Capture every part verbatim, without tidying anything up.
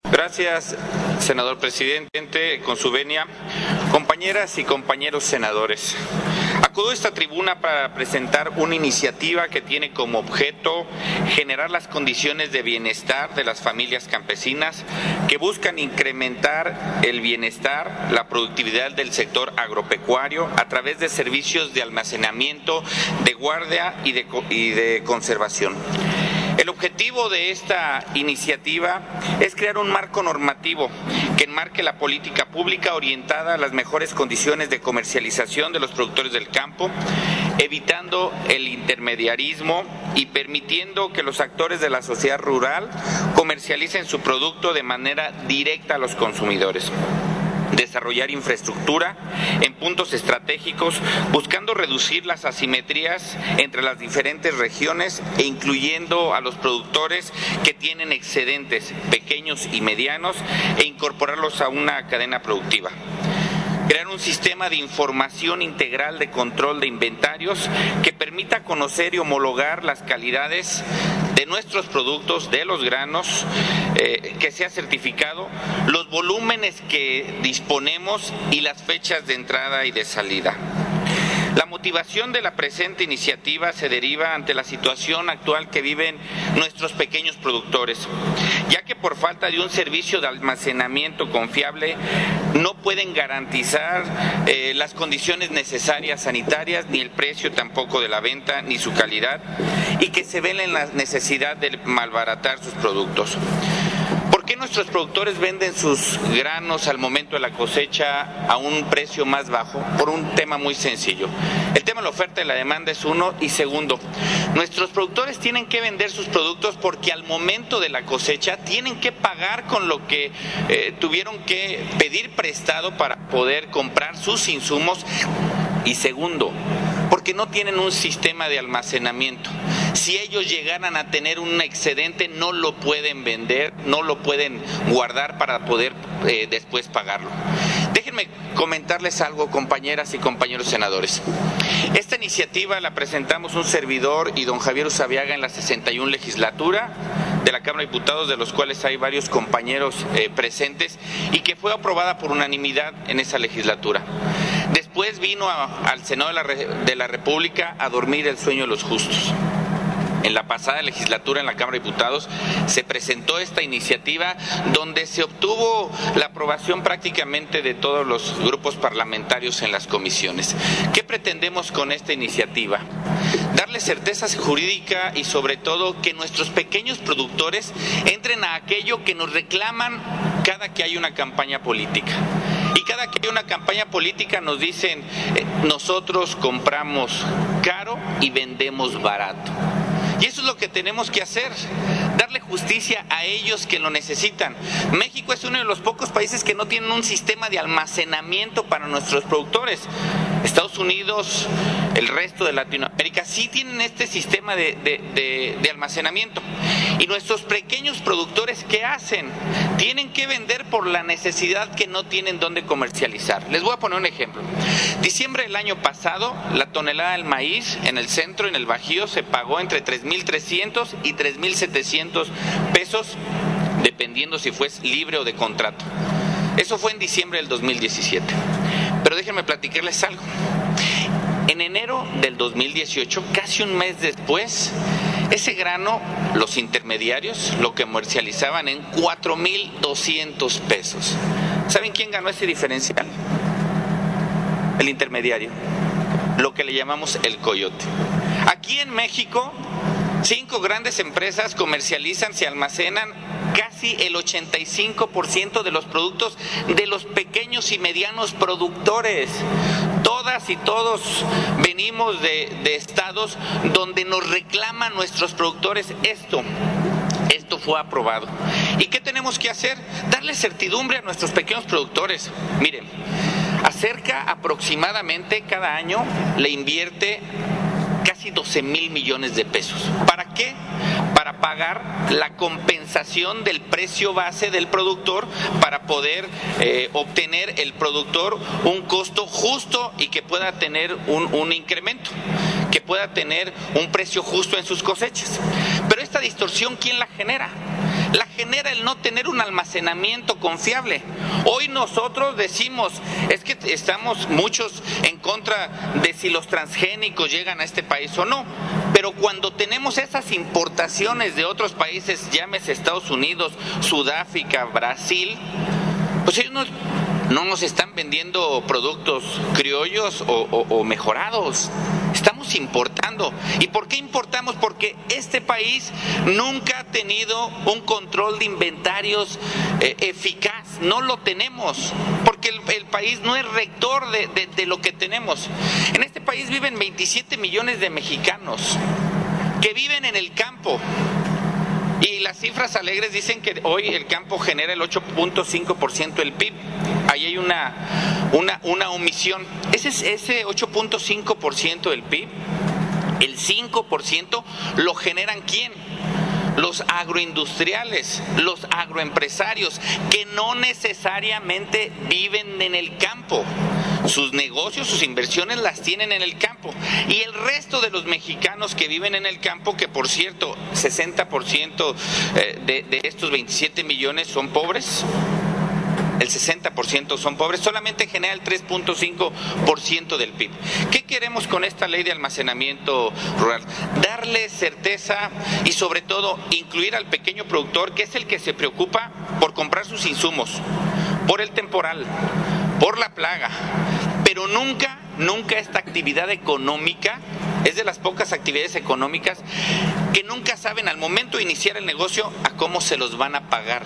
Gracias, senador presidente. Con su venia, compañeras y compañeros senadores, acudo a esta tribuna para presentar una iniciativa que tiene como objeto generar las condiciones de bienestar de las familias campesinas que buscan incrementar el bienestar, la productividad del sector agropecuario a través de servicios de almacenamiento, de guardia y de, y de conservación. El objetivo de esta iniciativa es crear un marco normativo que enmarque la política pública orientada a las mejores condiciones de comercialización de los productores del campo, evitando el intermediarismo y permitiendo que los actores de la sociedad rural comercialicen su producto de manera directa a los consumidores. Desarrollar infraestructura en puntos estratégicos, buscando reducir las asimetrías entre las diferentes regiones e incluyendo a los productores que tienen excedentes pequeños y medianos e incorporarlos a una cadena productiva. Crear un sistema de información integral de control de inventarios que permita conocer y homologar las calidades de nuestros productos, de los granos, eh, que sea certificado, los volúmenes que disponemos y las fechas de entrada y de salida. La motivación de la presente iniciativa se deriva ante la situación actual que viven nuestros pequeños productores, ya que por falta de un servicio de almacenamiento confiable no pueden garantizar eh, las condiciones necesarias sanitarias, ni el precio tampoco de la venta, ni su calidad, y que se ven en la necesidad de malbaratar sus productos. ¿Por qué nuestros productores venden sus granos al momento de la cosecha a un precio más bajo? Por un tema muy sencillo. El tema de la oferta y la demanda es uno, y segundo, nuestros productores tienen que vender sus productos porque al momento de la cosecha tienen que pagar con lo que eh, tuvieron que pedir prestado para poder comprar sus insumos, y segundo, porque no tienen un sistema de almacenamiento. Si ellos llegaran a tener un excedente, no lo pueden vender, no lo pueden guardar para poder eh, después pagarlo. Déjenme comentarles algo, compañeras y compañeros senadores. Esta iniciativa la presentamos un servidor y don Javier Usabiaga en la sesenta y una legislatura de la Cámara de Diputados, de los cuales hay varios compañeros eh, presentes, y que fue aprobada por unanimidad en esa legislatura. Después vino a, al Senado de la, de la República a dormir el sueño de los justos. En la pasada legislatura en la Cámara de Diputados se presentó esta iniciativa donde se obtuvo la aprobación prácticamente de todos los grupos parlamentarios en las comisiones. ¿Qué pretendemos con esta iniciativa? Darle certeza jurídica y sobre todo que nuestros pequeños productores entren a aquello que nos reclaman cada que hay una campaña política. Y cada que hay una campaña política nos dicen, eh, nosotros compramos caro y vendemos barato. Y eso es lo que tenemos que hacer, darle justicia a ellos que lo necesitan. México es uno de los pocos países que no tienen un sistema de almacenamiento para nuestros productores. Estados Unidos, el resto de Latinoamérica sí tienen este sistema de, de, de, de almacenamiento. Y nuestros pequeños productores, ¿qué hacen? Tienen que vender por la necesidad que no tienen dónde comercializar. Les voy a poner un ejemplo. Diciembre del año pasado, la tonelada del maíz en el centro y en el Bajío se pagó entre tres mil trescientos y tres mil setecientos pesos, dependiendo si fue libre o de contrato. Eso fue en diciembre del dos mil diecisiete. Pero déjenme platicarles algo. En enero del dos mil dieciocho, casi un mes después, ese grano, los intermediarios lo comercializaban en cuatro mil doscientos pesos. ¿Saben quién ganó ese diferencial? El intermediario, lo que le llamamos el coyote. Aquí en México, cinco grandes empresas comercializan, se almacenan casi el ochenta y cinco por ciento de los productos de los pequeños y medianos productores. Todas y todos venimos de, de estados donde nos reclaman nuestros productores esto. Esto fue aprobado. ¿Y qué tenemos que hacer? Darle certidumbre a nuestros pequeños productores. Miren, acerca aproximadamente cada año le invierte casi doce mil millones de pesos. ¿Para qué? Para pagar la compensación del precio base del productor, para poder eh, obtener el productor un costo justo y que pueda tener un, un incremento, que pueda tener un precio justo en sus cosechas. Pero esta distorsión, ¿quién la genera? La genera el no tener un almacenamiento confiable. Hoy nosotros decimos, es que estamos muchos en contra de si los transgénicos llegan a este país o no, pero cuando tenemos esas importaciones de otros países, llámese Estados Unidos, Sudáfrica, Brasil, pues ellos no, no nos están vendiendo productos criollos o, o, o mejorados. Estamos importando. ¿Y por qué importamos? Porque este país nunca ha tenido un control de inventarios eh, eficaz. No lo tenemos, porque el, el país no es rector de, de, de lo que tenemos. En este país viven veintisiete millones de mexicanos que viven en el campo. Y las cifras alegres dicen que hoy el campo genera el ocho punto cinco por ciento del P I B. Ahí hay una, una, una omisión. Ese, ese ocho punto cinco por ciento del P I B, el cinco por ciento lo generan ¿quién? Los agroindustriales, los agroempresarios, que no necesariamente viven en el campo. Sus negocios, sus inversiones las tienen en el campo. Y el resto de los mexicanos que viven en el campo, que por cierto, sesenta por ciento de, de estos veintisiete millones son pobres, el sesenta por ciento son pobres, solamente genera el tres punto cinco por ciento del P I B. ¿Qué queremos con esta ley de almacenamiento rural? Darle certeza y sobre todo incluir al pequeño productor, que es el que se preocupa por comprar sus insumos, por el temporal, por la plaga, pero nunca, nunca esta actividad económica es de las pocas actividades económicas que nunca saben al momento de iniciar el negocio a cómo se los van a pagar.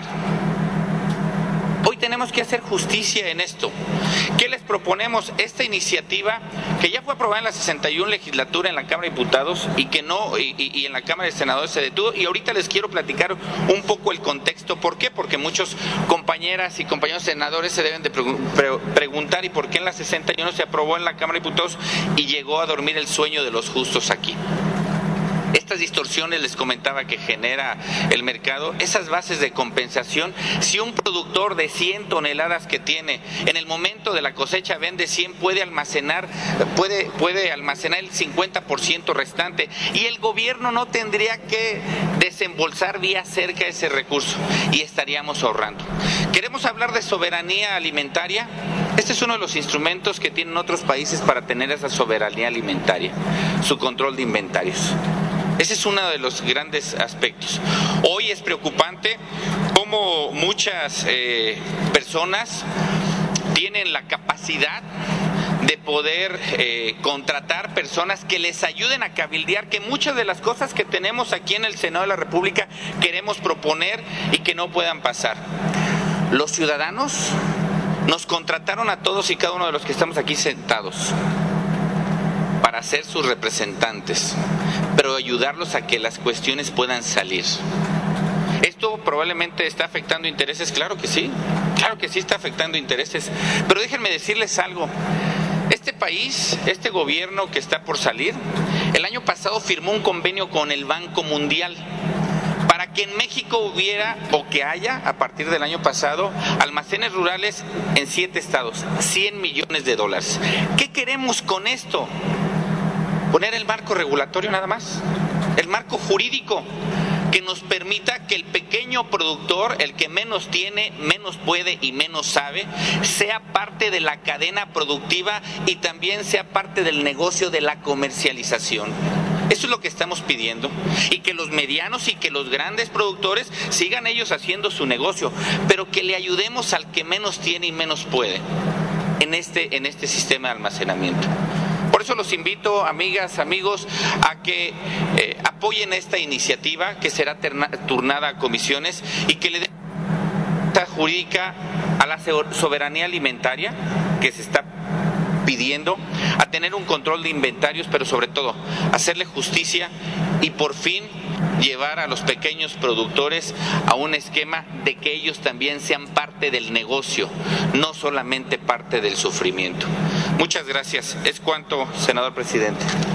Hoy tenemos que hacer justicia en esto. ¿Qué les proponemos? Esta iniciativa que ya fue aprobada en la sesenta y una legislatura en la Cámara de Diputados y que no y, y en la Cámara de Senadores se detuvo, y ahorita les quiero platicar un poco el contexto. ¿Por qué? Porque muchos compañeras y compañeros senadores se deben de pre pre preguntar ¿y por qué en la sesenta y uno se aprobó en la Cámara de Diputados y llegó a dormir el sueño de los justos aquí? Estas distorsiones les comentaba que genera el mercado, esas bases de compensación. Si un productor de cien toneladas que tiene, en el momento de la cosecha vende cien, puede almacenar, puede, puede almacenar el cincuenta por ciento restante, y el gobierno no tendría que desembolsar vía cerca ese recurso y estaríamos ahorrando. ¿Queremos hablar de soberanía alimentaria? Este es uno de los instrumentos que tienen otros países para tener esa soberanía alimentaria, su control de inventarios. Ese es uno de los grandes aspectos. Hoy es preocupante cómo muchas eh, personas tienen la capacidad de poder eh, contratar personas que les ayuden a cabildear, que muchas de las cosas que tenemos aquí en el Senado de la República queremos proponer y que no puedan pasar. Los ciudadanos nos contrataron a todos y cada uno de los que estamos aquí sentados para ser sus representantes, pero ayudarlos a que las cuestiones puedan salir. ¿Esto probablemente está afectando intereses? Claro que sí, claro que sí está afectando intereses, pero déjenme decirles algo. Este país, este gobierno que está por salir, el año pasado firmó un convenio con el Banco Mundial para que en México hubiera, o que haya, a partir del año pasado, almacenes rurales en siete estados, cien millones de dólares. ¿Qué queremos con esto? Poner el marco regulatorio nada más, el marco jurídico que nos permita que el pequeño productor, el que menos tiene, menos puede y menos sabe, sea parte de la cadena productiva y también sea parte del negocio de la comercialización. Eso es lo que estamos pidiendo, y que los medianos y que los grandes productores sigan ellos haciendo su negocio, pero que le ayudemos al que menos tiene y menos puede en este, en este sistema de almacenamiento. Por eso los invito, amigas, amigos, a que eh, apoyen esta iniciativa que será terna, turnada a comisiones y que le den jurídica a la soberanía alimentaria que se está pidiendo, a tener un control de inventarios, pero sobre todo hacerle justicia y por fin llevar a los pequeños productores a un esquema de que ellos también sean parte del negocio, no solamente parte del sufrimiento. Muchas gracias. Es cuanto, senador presidente.